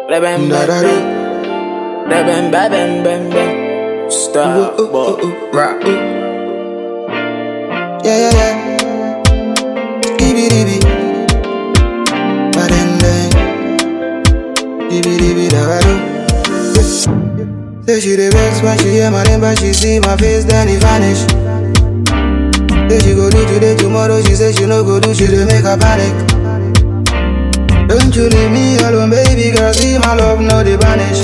Bam, bam, bam, bam, bam, bam. Stop, rock. Yeah, yeah, yeah. Dibby dibby. Badenden. Dibby dibby dabado. Say she the vex when she hear my name, but she see my face, then it vanish. Say she go do today, tomorrow, she say she no go do, she dey make her panic. Don't you leave me alone, baby girl, see my love, no dey vanish.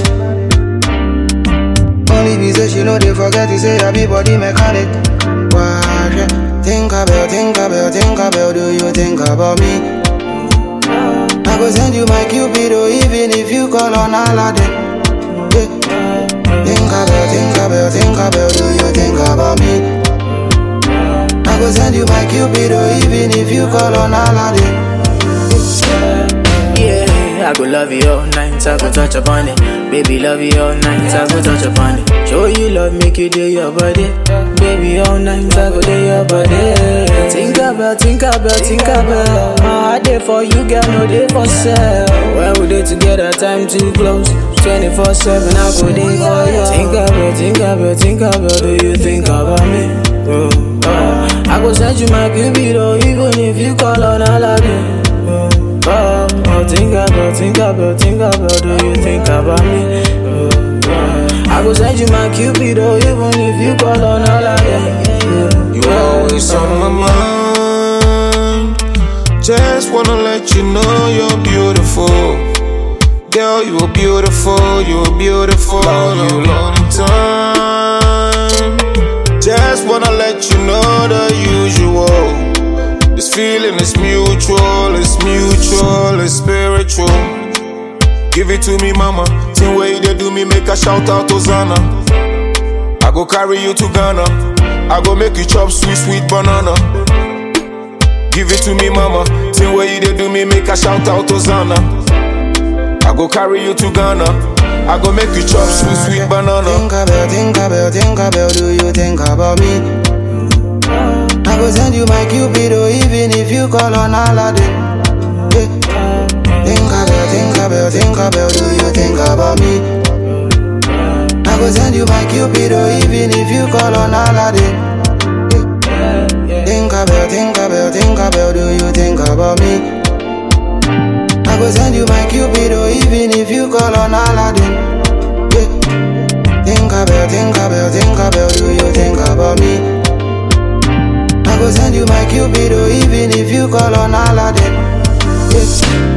Only be say she know they forget to say that be body mechanic. Why, yeah. Think about, do you think about me? I go send you my Cupido, even if you call on Aladdin. Yeah. Think about, do you think about me? I go send you my Cupido, even if you call on Aladdin. Yeah, I go love you all night, I go touch upon it. Baby, love you all night, I go touch upon it. Show you love, make you do your body. Baby, all night, I go do your body. Think about. My heart there for you, girl, no day for sale. When we dey together, time too close. 24/7, I go there for you. Think about, do you think about me? I go send you my Cupido, even if you call on Aladdin. Think about, do you think about me? I go send you my Cupido, even if you call on Aladdin. You always on my mind. Just wanna let you know you're beautiful. Girl, you're beautiful, you're beautiful. Love you long time. Just wanna let you know the usual. This feeling is mutual, it's spiritual. Give it to me, mama. Same way they do me, make a shout out to Zana. I go carry you to Ghana. I go make you chop sweet banana. Give it to me, mama. Same way they do me, make a shout out to Zana. I go carry you to Ghana. I go make you chop sweet banana. Think about, do you think about me? I go send you my Cupido, even if you call on Aladdin. Yeah. Think about, do you think about me? I go send you my Cupido, even if you call on Aladdin. Yeah. Think about, do you think about me? I go send you my Cupido, even if you call on Aladdin. Yeah. Think about, do you think about me? I go send you my Cupido, even if you call on Aladdin. Yeah.